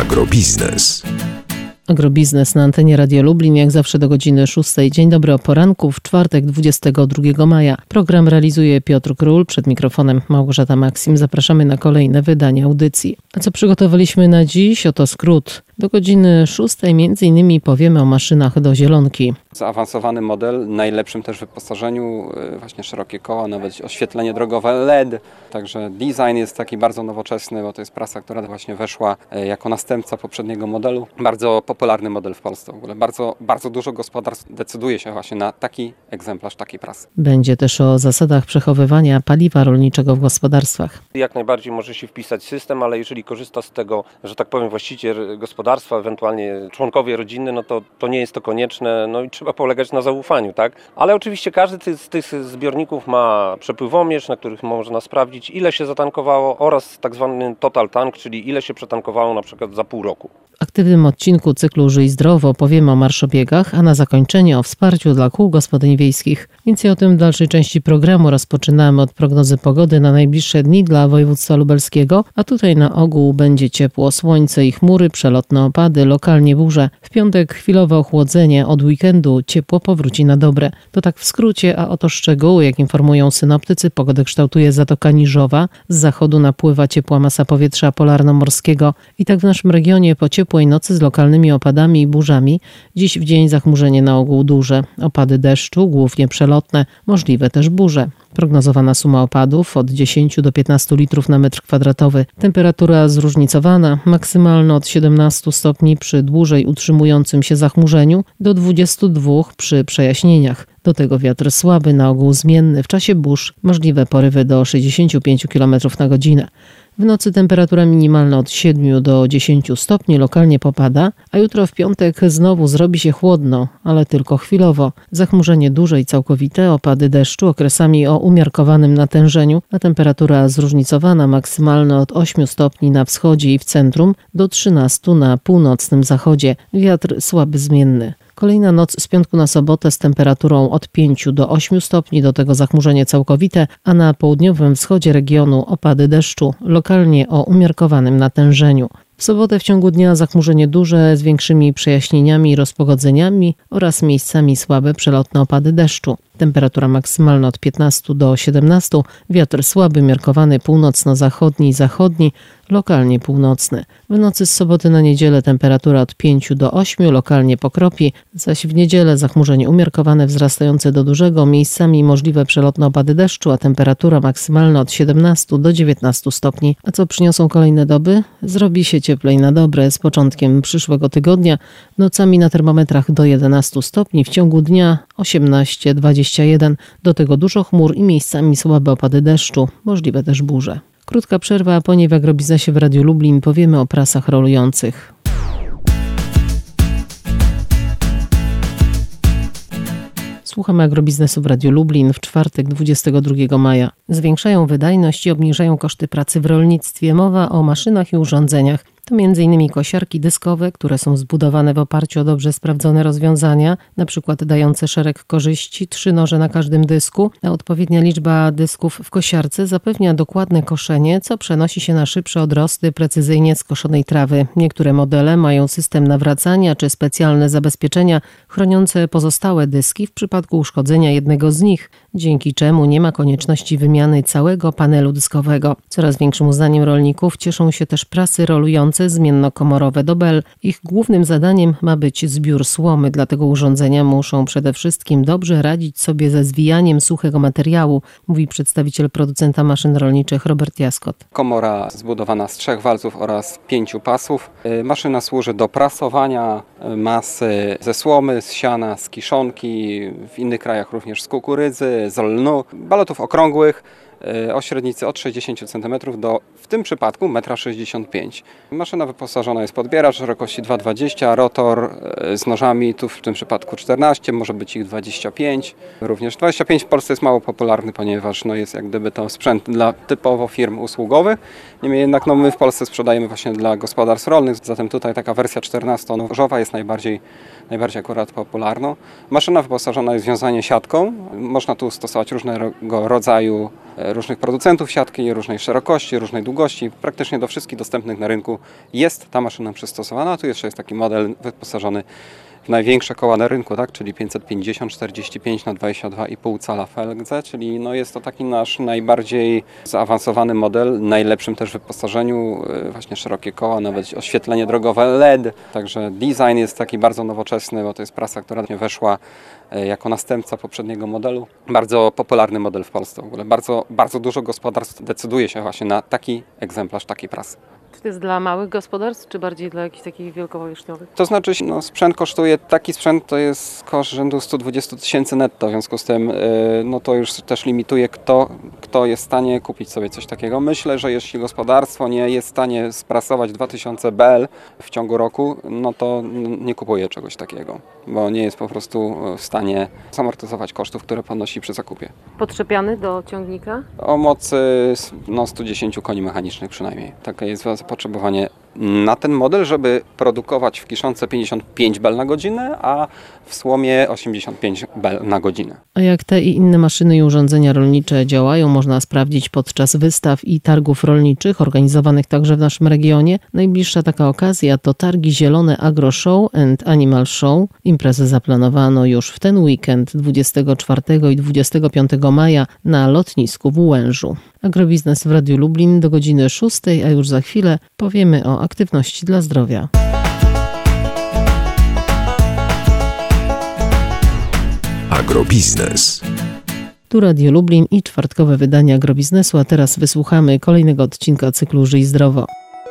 Agrobiznes. Agrobiznes na antenie Radia Lublin, jak zawsze do godziny 6. Dzień dobry o poranku, w czwartek 22 maja. Program realizuje Piotr Król, przed mikrofonem Małgorzata Maksim. Zapraszamy na kolejne wydanie audycji. A co przygotowaliśmy na dziś? Oto skrót. Do godziny 6 m.in. powiemy o maszynach do zielonki. Zaawansowany model, najlepszym też wyposażeniu, właśnie szerokie koła, nawet oświetlenie drogowe LED. Także design jest taki bardzo nowoczesny, bo to jest prasa, która właśnie weszła jako następca poprzedniego modelu. Bardzo popularny model w Polsce w ogóle. Bardzo dużo gospodarstw decyduje się właśnie na taki egzemplarz takiej prasy. Będzie też o zasadach przechowywania paliwa rolniczego w gospodarstwach. Jak najbardziej może się wpisać system, ale jeżeli korzysta z tego, że tak powiem, właściciel gospodarstwa, ewentualnie członkowie rodziny, no to nie jest to konieczne, no i trzeba polegać na zaufaniu, tak? Ale oczywiście każdy z tych zbiorników ma przepływomierz, na których można sprawdzić, ile się zatankowało, oraz tak zwany total tank, czyli ile się przetankowało na przykład za pół roku. W aktywnym odcinku cyklu Żyj Zdrowo powiemy o marszobiegach, a na zakończenie o wsparciu dla kół gospodyń wiejskich. Więcej o tym w dalszej części programu. Rozpoczynamy od prognozy pogody na najbliższe dni dla województwa lubelskiego, a tutaj na ogół będzie ciepło, słońce i chmury, przelotne opady, lokalnie burze. W piątek chwilowe ochłodzenie, od weekendu ciepło powróci na dobre. To tak w skrócie, a oto szczegóły, jak informują synoptycy, pogodę kształtuje Zatoka Niżowa, z zachodu napływa ciepła masa powietrza polarnomorskiego i tak w naszym regionie po ciepłej nocy z lokalnymi opadami i burzami. Dziś w dzień zachmurzenie na ogół duże, opady deszczu, głównie przelotne, możliwe też burze. Prognozowana suma opadów od 10 do 15 litrów na metr kwadratowy. Temperatura zróżnicowana, maksymalna od 17 stopni przy dłużej utrzymującym się zachmurzeniu do 22 przy przejaśnieniach. Do tego wiatr słaby, na ogół zmienny, w czasie burz możliwe porywy do 65 km na godzinę. W nocy temperatura minimalna od 7 do 10 stopni, lokalnie popada, a jutro w piątek znowu zrobi się chłodno, ale tylko chwilowo. Zachmurzenie duże i całkowite, opady deszczu okresami o umiarkowanym natężeniu, a temperatura zróżnicowana, maksymalna od 8 stopni na wschodzie i w centrum do 13 na północnym zachodzie. Wiatr słaby zmienny. Kolejna noc z piątku na sobotę z temperaturą od 5 do 8 stopni, do tego zachmurzenie całkowite, a na południowym wschodzie regionu opady deszczu, lokalnie o umiarkowanym natężeniu. W sobotę w ciągu dnia zachmurzenie duże z większymi przejaśnieniami i rozpogodzeniami oraz miejscami słabe przelotne opady deszczu. Temperatura maksymalna od 15 do 17, wiatr słaby, miarkowany północno-zachodni i zachodni, lokalnie północny. W nocy z soboty na niedzielę temperatura od 5 do 8, lokalnie pokropi, zaś w niedzielę zachmurzenie umiarkowane wzrastające do dużego, miejscami możliwe przelotne opady deszczu, a temperatura maksymalna od 17 do 19 stopni. A co przyniosą kolejne doby? Zrobi się cieplej na dobre z początkiem przyszłego tygodnia, nocami na termometrach do 11 stopni, w ciągu dnia 18-21, do tego dużo chmur i miejscami słabe opady deszczu, możliwe też burze. Krótka przerwa, a po niej w Agrobiznesie w Radiu Lublin powiemy o prasach rolujących. Słuchamy Agrobiznesu w Radiu Lublin w czwartek 22 maja. Zwiększają wydajność i obniżają koszty pracy w rolnictwie. Mowa o maszynach i urządzeniach. To m.in. kosiarki dyskowe, które są zbudowane w oparciu o dobrze sprawdzone rozwiązania, np. dające szereg korzyści, 3 noże na każdym dysku, a odpowiednia liczba dysków w kosiarce zapewnia dokładne koszenie, co przenosi się na szybsze odrosty precyzyjnie skoszonej trawy. Niektóre modele mają system nawracania czy specjalne zabezpieczenia chroniące pozostałe dyski w przypadku uszkodzenia jednego z nich, dzięki czemu nie ma konieczności wymiany całego panelu dyskowego. Coraz większym uznaniem rolników cieszą się też prasy rolujące zmiennokomorowe do bel. Ich głównym zadaniem ma być zbiór słomy, dlatego urządzenia muszą przede wszystkim dobrze radzić sobie ze zwijaniem suchego materiału, mówi przedstawiciel producenta maszyn rolniczych Robert Jaskot. Komora zbudowana z 3 walców oraz 5 pasów. Maszyna służy do prasowania masy ze słomy, z siana, z kiszonki, w innych krajach również z kukurydzy, z lnu, balotów okrągłych, o średnicy od 60 cm do, w tym przypadku, 1,65 m. Maszyna wyposażona jest w podbieracz szerokości 2,20 m, rotor z nożami, tu w tym przypadku 14, może być ich 25. Również 25 w Polsce jest mało popularny, ponieważ jest jak gdyby to sprzęt dla typowo firm usługowych. Niemniej jednak my w Polsce sprzedajemy właśnie dla gospodarstw rolnych, zatem tutaj taka wersja 14-nożowa jest najbardziej akurat popularną. Maszyna wyposażona jest w wiązanie siatką. Można tu stosować różnego rodzaju różnych producentów siatki, różnej szerokości, różnej długości. Praktycznie do wszystkich dostępnych na rynku jest ta maszyna przystosowana. Tu jeszcze jest taki model wyposażony w największe koła na rynku, tak? Czyli 550 45 na 22,5 cala FLG, czyli jest to taki nasz najbardziej zaawansowany model, najlepszym też wyposażeniu, właśnie szerokie koła, nawet oświetlenie drogowe LED. Także design jest taki bardzo nowoczesny, bo to jest prasa, która weszła jako następca poprzedniego modelu. Bardzo popularny model w Polsce w ogóle. Bardzo, bardzo dużo gospodarstw decyduje się właśnie na taki egzemplarz takiej prasy. Czy to jest dla małych gospodarstw, czy bardziej dla jakichś takich wielkopowierzchniowych? To znaczy, sprzęt kosztuje, taki sprzęt to jest koszt rzędu 120 000 netto, w związku z tym to już też limituje, kto jest w stanie kupić sobie coś takiego. Myślę, że jeśli gospodarstwo nie jest w stanie sprasować 2000 BL w ciągu roku, to nie kupuje czegoś takiego, bo nie jest po prostu w stanie zamortyzować kosztów, które ponosi przy zakupie. Podczepiany do ciągnika? O mocy 110 koni mechanicznych przynajmniej. Takie jest zapotrzebowanie na ten model, żeby produkować w kiszonce 55 bel na godzinę, a w słomie 85 bel na godzinę. A jak te i inne maszyny i urządzenia rolnicze działają, można sprawdzić podczas wystaw i targów rolniczych organizowanych także w naszym regionie. Najbliższa taka okazja to targi Zielone Agro Show and Animal Show. Imprezę zaplanowano już w ten weekend 24 i 25 maja na lotnisku w Łężu. Agrobiznes w Radiu Lublin do godziny 6, a już za chwilę powiemy o aktywności dla zdrowia. Agrobiznes. Tu Radio Lublin i czwartkowe wydanie Agrobiznesu, a teraz wysłuchamy kolejnego odcinka cyklu Żyj zdrowo.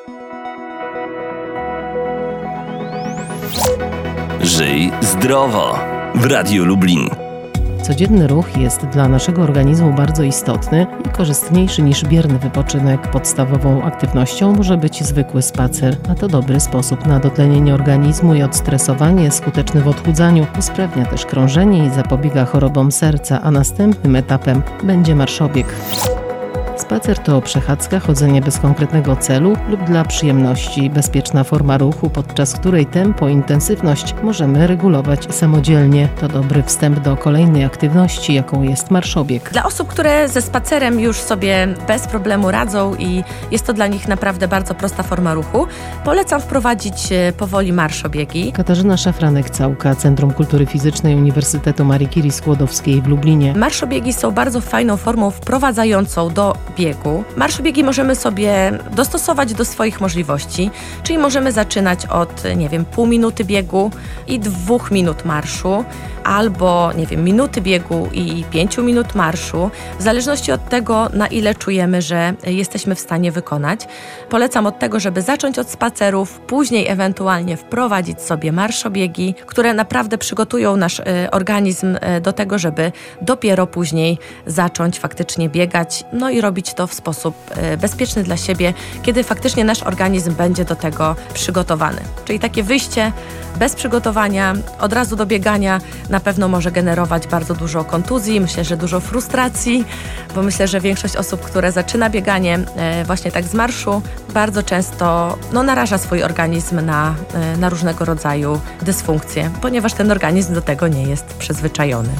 Żyj zdrowo w Radiu Lublin. Codzienny ruch jest dla naszego organizmu bardzo istotny i korzystniejszy niż bierny wypoczynek. Podstawową aktywnością może być zwykły spacer, a to dobry sposób na dotlenienie organizmu i odstresowanie, skuteczny w odchudzaniu, usprawnia też krążenie i zapobiega chorobom serca, a następnym etapem będzie marszobieg. Spacer to przechadzka, chodzenie bez konkretnego celu lub dla przyjemności, bezpieczna forma ruchu, podczas której tempo i intensywność możemy regulować samodzielnie. To dobry wstęp do kolejnej aktywności, jaką jest marszobieg. Dla osób, które ze spacerem już sobie bez problemu radzą i jest to dla nich naprawdę bardzo prosta forma ruchu, polecam wprowadzić powoli marszobiegi. Katarzyna Szafranek-Całka, Centrum Kultury Fizycznej Uniwersytetu Marii Curie Skłodowskiej w Lublinie. Marszobiegi są bardzo fajną formą wprowadzającą do biegu. Marszobiegi możemy sobie dostosować do swoich możliwości, czyli możemy zaczynać od, pół minuty biegu i 2 minut marszu, albo, minuty biegu i 5 minut marszu, w zależności od tego, na ile czujemy, że jesteśmy w stanie wykonać. Polecam od tego, żeby zacząć od spacerów, później ewentualnie wprowadzić sobie marszobiegi, które naprawdę przygotują nasz organizm do tego, żeby dopiero później zacząć faktycznie biegać, i robić to w sposób bezpieczny dla siebie, kiedy faktycznie nasz organizm będzie do tego przygotowany. Czyli takie wyjście bez przygotowania, od razu do biegania na pewno może generować bardzo dużo kontuzji, myślę, że dużo frustracji, bo myślę, że większość osób, które zaczyna bieganie właśnie tak z marszu, bardzo często naraża swój organizm na różnego rodzaju dysfunkcje, ponieważ ten organizm do tego nie jest przyzwyczajony.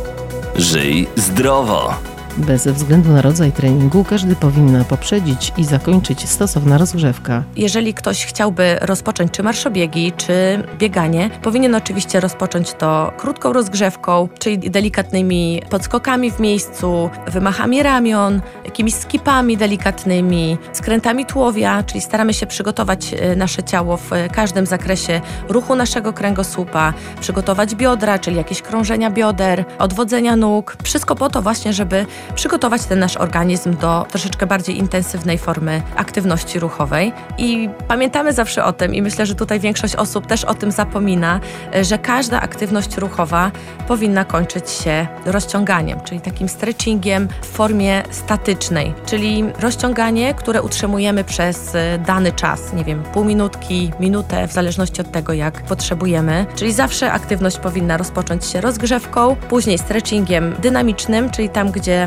Żyj zdrowo. Bez względu na rodzaj treningu każdy powinna poprzedzić i zakończyć stosowna rozgrzewka. Jeżeli ktoś chciałby rozpocząć czy marszobiegi, czy bieganie, powinien oczywiście rozpocząć to krótką rozgrzewką, czyli delikatnymi podskokami w miejscu, wymachami ramion, jakimiś skipami delikatnymi, skrętami tułowia, czyli staramy się przygotować nasze ciało w każdym zakresie ruchu naszego kręgosłupa, przygotować biodra, czyli jakieś krążenia bioder, odwodzenia nóg. Wszystko po to właśnie, żeby przygotować ten nasz organizm do troszeczkę bardziej intensywnej formy aktywności ruchowej. I pamiętamy zawsze o tym, i myślę, że tutaj większość osób też o tym zapomina, że każda aktywność ruchowa powinna kończyć się rozciąganiem, czyli takim stretchingiem w formie statycznej, czyli rozciąganie, które utrzymujemy przez dany czas, pół minutki, minutę, w zależności od tego, jak potrzebujemy. Czyli zawsze aktywność powinna rozpocząć się rozgrzewką, później stretchingiem dynamicznym, czyli tam, gdzie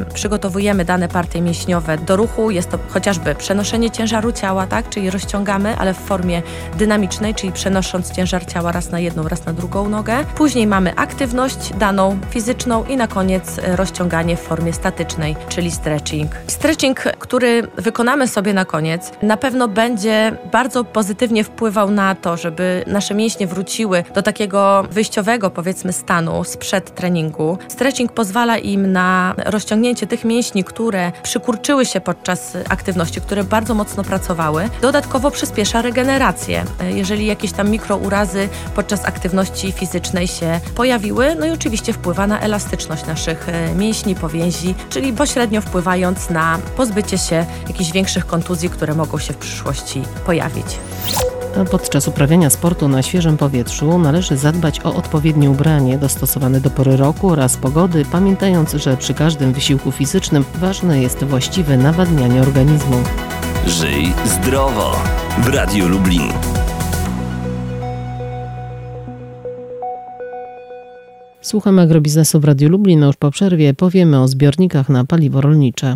przygotowujemy dane partie mięśniowe do ruchu. Jest to chociażby przenoszenie ciężaru ciała, tak? Czyli rozciągamy, ale w formie dynamicznej, czyli przenosząc ciężar ciała raz na jedną, raz na drugą nogę. Później mamy aktywność daną fizyczną i na koniec rozciąganie w formie statycznej, czyli stretching. Stretching, który wykonamy sobie na koniec, na pewno będzie bardzo pozytywnie wpływał na to, żeby nasze mięśnie wróciły do takiego wyjściowego, powiedzmy, stanu sprzed treningu. Stretching pozwala im na rozciągnięcie tych mięśni, które przykurczyły się podczas aktywności, które bardzo mocno pracowały. Dodatkowo przyspiesza regenerację, jeżeli jakieś tam mikrourazy podczas aktywności fizycznej się pojawiły. No i oczywiście wpływa na elastyczność naszych mięśni, powięzi, czyli pośrednio wpływając na pozbycie się jakichś większych kontuzji, które mogą się w przyszłości pojawić. Podczas uprawiania sportu na świeżym powietrzu należy zadbać o odpowiednie ubranie dostosowane do pory roku oraz pogody, pamiętając, że przy każdym wysiłku fizycznym ważne jest właściwe nawadnianie organizmu. Żyj zdrowo w Radiu Lublin. Słuchamy agrobiznesu w Radiu Lublin, a już po przerwie powiemy o zbiornikach na paliwo rolnicze.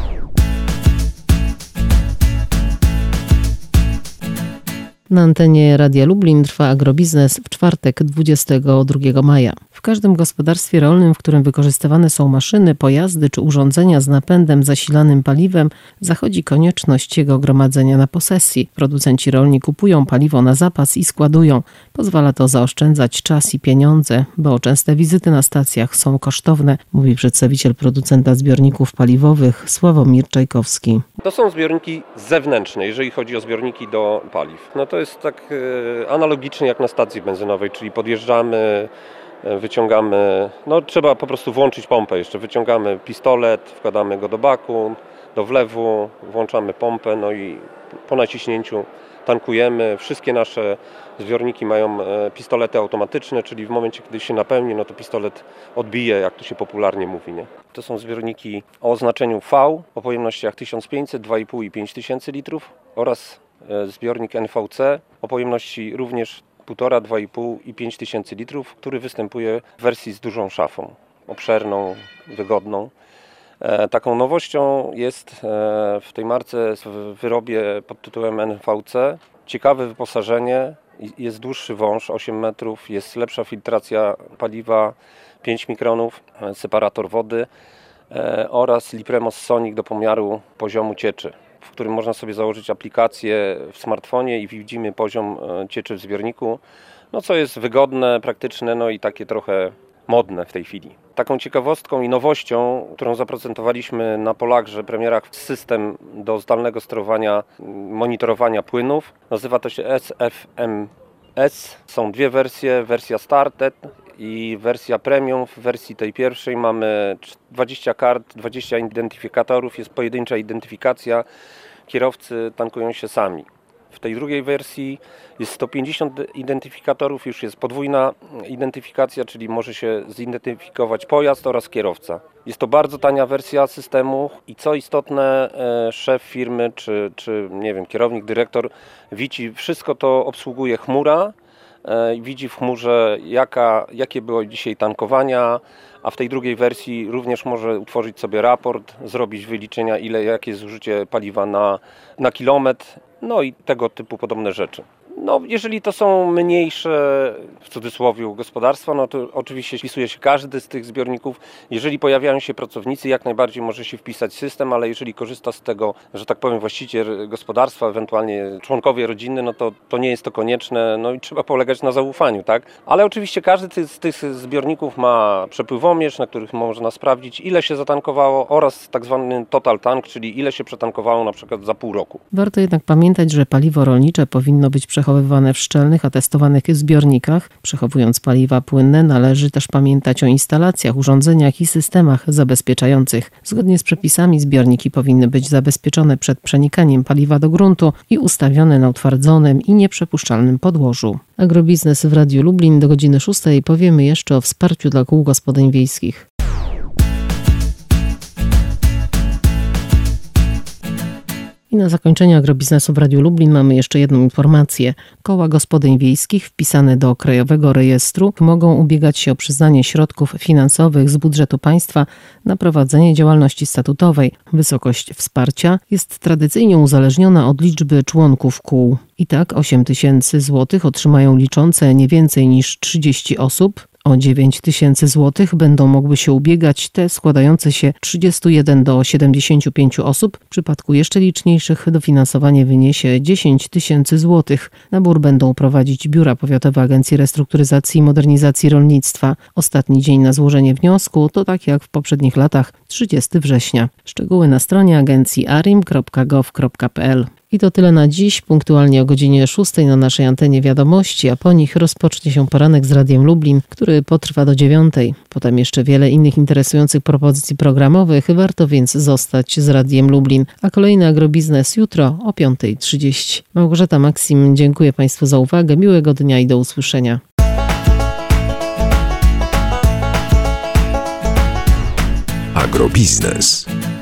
Na antenie Radia Lublin trwa agrobiznes w czwartek 22 maja. W każdym gospodarstwie rolnym, w którym wykorzystywane są maszyny, pojazdy czy urządzenia z napędem zasilanym paliwem, zachodzi konieczność jego gromadzenia na posesji. Producenci rolni kupują paliwo na zapas i składują. Pozwala to zaoszczędzać czas i pieniądze, bo częste wizyty na stacjach są kosztowne, mówi przedstawiciel producenta zbiorników paliwowych Sławomir Czajkowski. To są zbiorniki zewnętrzne, jeżeli chodzi o zbiorniki do paliw. No to jest tak analogicznie jak na stacji benzynowej, czyli podjeżdżamy, wyciągamy, no trzeba po prostu włączyć pompę jeszcze, wyciągamy pistolet, wkładamy go do baku, do wlewu, włączamy pompę, no i po naciśnięciu tankujemy. Wszystkie nasze zbiorniki mają pistolety automatyczne, czyli w momencie, kiedy się napełni, no to pistolet odbije, jak to się popularnie mówi, nie? To są zbiorniki o oznaczeniu V, o pojemnościach 1500, 2,5 i 5000 litrów oraz zbiornik NVC o pojemności również 1,5, 2,5 i 5000 litrów, który występuje w wersji z dużą szafą, obszerną, wygodną. Taką nowością jest w tej marce w wyrobie pod tytułem NVC ciekawe wyposażenie, jest dłuższy wąż 8 metrów, jest lepsza filtracja paliwa 5 mikronów, separator wody oraz Lipremos Sonic do pomiaru poziomu cieczy, w którym można sobie założyć aplikację w smartfonie i widzimy poziom cieczy w zbiorniku, no co jest wygodne, praktyczne, no i takie trochę modne w tej chwili. Taką ciekawostką i nowością, którą zaprezentowaliśmy na Polagrze premierach, system do zdalnego sterowania, monitorowania płynów. Nazywa to się SFMS. Są dwie wersje, wersja Started i wersja Premium. W wersji tej pierwszej mamy 20 kart, 20 identyfikatorów, jest pojedyncza identyfikacja, kierowcy tankują się sami. W tej drugiej wersji jest 150 identyfikatorów, już jest podwójna identyfikacja, czyli może się zidentyfikować pojazd oraz kierowca. Jest to bardzo tania wersja systemu i co istotne, szef firmy czy nie wiem, kierownik, dyrektor widzi, wszystko to obsługuje chmura. Widzi w chmurze, jakie były dzisiaj tankowania, a w tej drugiej wersji również może utworzyć sobie raport, zrobić wyliczenia, jakie jest zużycie paliwa na kilometr, no i tego typu podobne rzeczy. No, jeżeli to są mniejsze, w cudzysłowie, gospodarstwa, no to oczywiście wpisuje się każdy z tych zbiorników. Jeżeli pojawiają się pracownicy, jak najbardziej może się wpisać system, ale jeżeli korzysta z tego, że tak powiem, właściciel gospodarstwa, ewentualnie członkowie rodziny, no to nie jest to konieczne, no i trzeba polegać na zaufaniu, tak? Ale oczywiście każdy z tych zbiorników ma przepływomierz, na których można sprawdzić, ile się zatankowało oraz tak zwany total tank, czyli ile się przetankowało na przykład za pół roku. Warto jednak pamiętać, że paliwo rolnicze powinno być przechowywane w szczelnych, atestowanych zbiornikach. Przechowując paliwa płynne, należy też pamiętać o instalacjach, urządzeniach i systemach zabezpieczających. Zgodnie z przepisami zbiorniki powinny być zabezpieczone przed przenikaniem paliwa do gruntu i ustawione na utwardzonym i nieprzepuszczalnym podłożu. Agrobiznes w Radiu Lublin do godziny 6 powiemy jeszcze o wsparciu dla kół gospodyń wiejskich. I na zakończenie agrobiznesu w Radiu Lublin mamy jeszcze jedną informację. Koła gospodyń wiejskich wpisane do Krajowego Rejestru mogą ubiegać się o przyznanie środków finansowych z budżetu państwa na prowadzenie działalności statutowej. Wysokość wsparcia jest tradycyjnie uzależniona od liczby członków kół. I tak 8 000 złotych otrzymają liczące nie więcej niż 30 osób. O 9 000 złotych będą mogły się ubiegać te składające się 31 do 75 osób. W przypadku jeszcze liczniejszych dofinansowanie wyniesie 10 000 złotych. Nabór będą prowadzić biura powiatowe Agencji Restrukturyzacji i Modernizacji Rolnictwa. Ostatni dzień na złożenie wniosku to, tak jak w poprzednich latach, 30 września. Szczegóły na stronie agencji arim.gov.pl. I to tyle na dziś. Punktualnie o godzinie 6 na naszej antenie wiadomości, a po nich rozpocznie się poranek z Radiem Lublin, który potrwa do 9. Potem jeszcze wiele innych interesujących propozycji programowych. Warto więc zostać z Radiem Lublin. A kolejny agrobiznes jutro o 5:30. Małgorzata Maksim, dziękuję Państwu za uwagę. Miłego dnia i do usłyszenia. Agrobiznes.